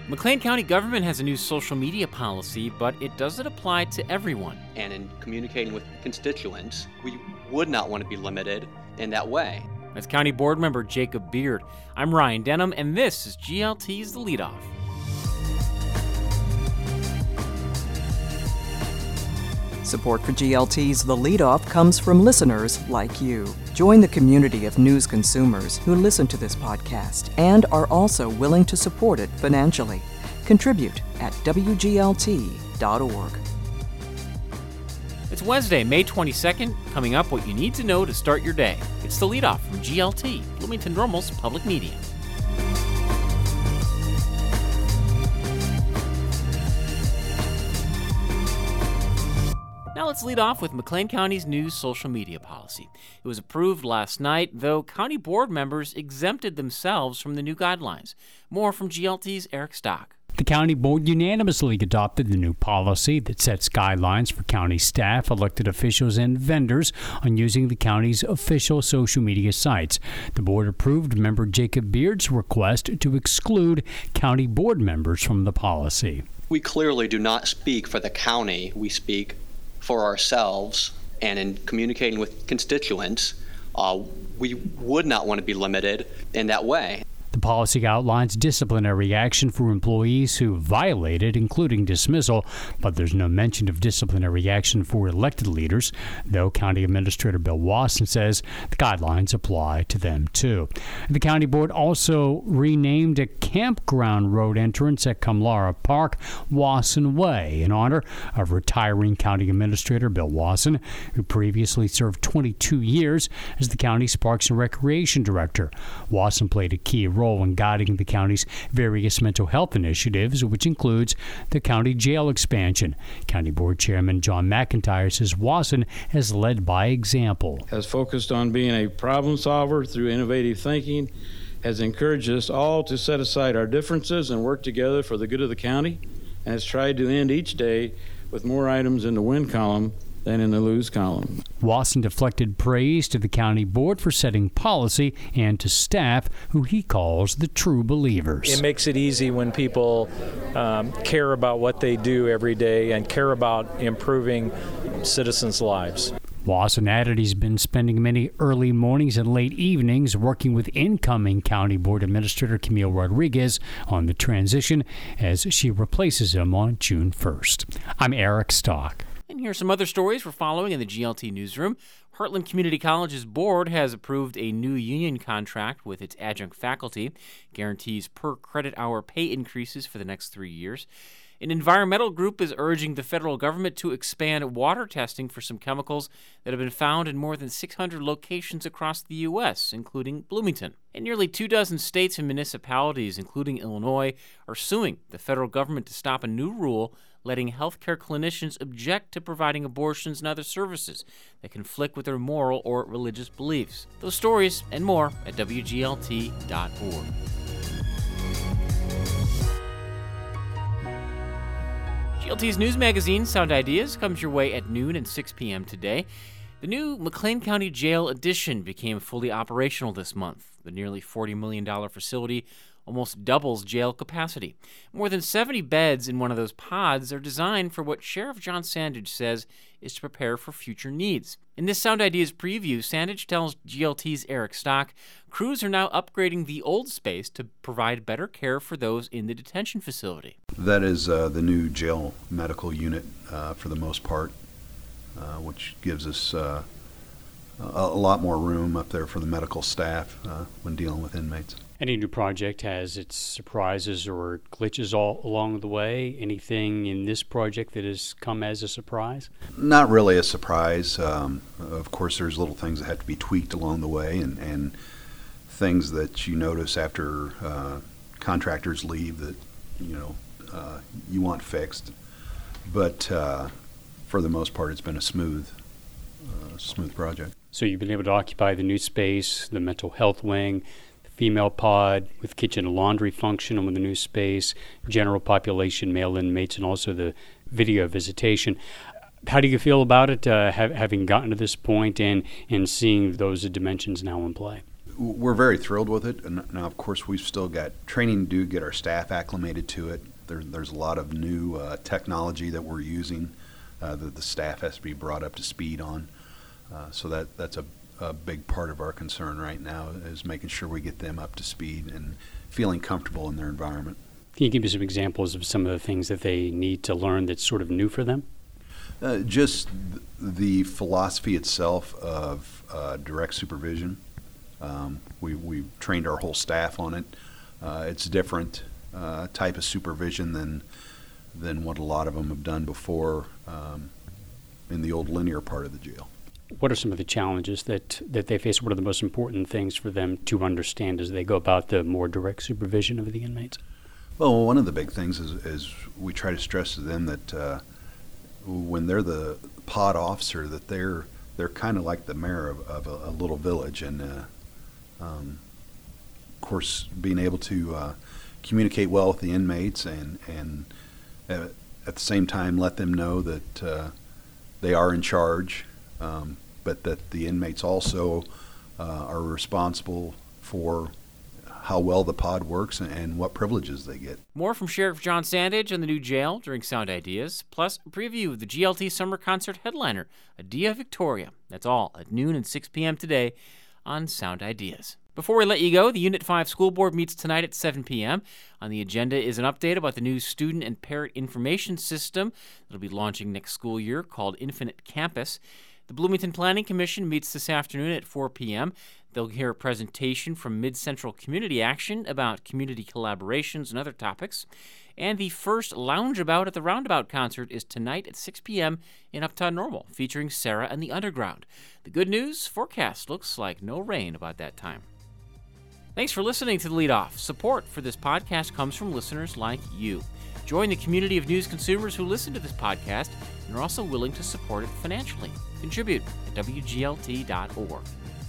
McLean County government has a new social media policy, but it doesn't apply to everyone. And in communicating with constituents, we would not want to be limited in that way. That's County Board Member Jacob Beard. I'm Ryan Denham, and this is GLT's The Leadoff. Support for GLT's The Leadoff comes from listeners like you. Join the community of news consumers who listen to this podcast and are also willing to support it financially. Contribute at WGLT.org. It's Wednesday, May 22nd. Coming up, what you need to know to start your day. It's The Leadoff from GLT, Bloomington-Normal's public media. Now let's lead off with McLean County's new social media policy. It was approved last night, though county board members exempted themselves from the new guidelines. More from GLT's Eric Stock. The county board unanimously adopted the new policy that sets guidelines for county staff, elected officials, and vendors on using the county's official social media sites. The board approved member Jacob Beard's request to exclude county board members from the policy. We clearly do not speak for the county. We speak for ourselves, and in communicating with constituents, we would not want to be limited in that way. The policy outlines disciplinary action for employees who violate it, including dismissal, but there's no mention of disciplinary action for elected leaders, though County Administrator Bill Wasson says the guidelines apply to them too. The county board also renamed a campground road entrance at Kamlara Park Wasson Way in honor of retiring County Administrator Bill Wasson, who previously served 22 years as the county's Parks and Recreation Director. Wasson played a key role in guiding the county's various mental health initiatives, which includes the county jail expansion. County Board Chairman John McIntyre says Wasson has led by example. Has focused on being a problem solver through innovative thinking, has encouraged us all to set aside our differences and work together for the good of the county, and has tried to end each day with more items in the win column than in the lose column. Wasson deflected praise to the county board for setting policy and to staff, who he calls the true believers. It makes it easy when people care about what they do every day and care about improving citizens' lives. Wasson added he's been spending many early mornings and late evenings working with incoming County Board Administrator Camille Rodriguez on the transition as she replaces him on June 1st. I'm Eric Stock. And here's some other stories we're following in the GLT newsroom. Heartland Community College's board has approved a new union contract with its adjunct faculty, guarantees per credit hour pay increases for the next 3 years. An environmental group is urging the federal government to expand water testing for some chemicals that have been found in more than 600 locations across the U.S., including Bloomington. And nearly 24 states and municipalities, including Illinois, are suing the federal government to stop a new rule letting healthcare clinicians object to providing abortions and other services that conflict with their moral or religious beliefs. Those stories and more at WGLT.org. GLT's news magazine, Sound Ideas, comes your way at noon and 6 p.m. today. The new McLean County Jail addition became fully operational this month. The nearly $40 million facility almost doubles jail capacity. More than 70 beds in one of those pods are designed for what Sheriff John Sandage says is to prepare for future needs. In this Sound Ideas preview, Sandage tells GLT's Eric Stock crews are now upgrading the old space to provide better care for those in the detention facility. That is the new jail medical unit for the most part, which gives us a lot more room up there for the medical staff when dealing with inmates. Any new project has its surprises or glitches all along the way. Anything in this project that has come as a surprise? Not really a surprise. Of course, there's little things that have to be tweaked along the way and things that you notice after contractors leave that, you want fixed. But for the most part, it's been a smooth project. So you've been able to occupy the new space, the mental health wing, female pod with kitchen and laundry function and with the new space, general population, male inmates, and also the video visitation. How do you feel about it, having gotten to this point and seeing those dimensions now in play? We're very thrilled with it. And now, of course, we've still got training to do, get our staff acclimated to it. There's a lot of new technology that we're using that the staff has to be brought up to speed on. So that's a big part of our concern right now, is making sure we get them up to speed and feeling comfortable in their environment. Can you give me some examples of some of the things that they need to learn that's sort of new for them? Just the philosophy itself of direct supervision. We've trained our whole staff on it. It's different type of supervision than what a lot of them have done before in the old linear part of the jail. What are some of the challenges that they face? What are the most important things for them to understand as they go about the more direct supervision of the inmates? Well, one of the big things is we try to stress to them that when they're the pod officer, that they're kind of like the mayor of a little village, and of course, being able to communicate well with the inmates and at the same time let them know that they are in charge, but that the inmates also are responsible for how well the pod works and what privileges they get. More from Sheriff John Sandage on the new jail during Sound Ideas, plus a preview of the GLT Summer Concert headliner, Adia Victoria. That's all at noon and 6 p.m. today on Sound Ideas. Before we let you go, the Unit 5 School Board meets tonight at 7 p.m. On the agenda is an update about the new Student and Parent Information System that will be launching next school year called Infinite Campus. The Bloomington Planning Commission meets this afternoon at 4 p.m. They'll hear a presentation from Mid-Central Community Action about community collaborations and other topics. And the first Loungeabout at the Roundabout concert is tonight at 6 p.m. in Uptown Normal, featuring Sarah and the Underground. The good news, forecast looks like no rain about that time. Thanks for listening to The Lead Off. Support for this podcast comes from listeners like you. Join the community of news consumers who listen to this podcast and are also willing to support it financially. Contribute at WGLT.org.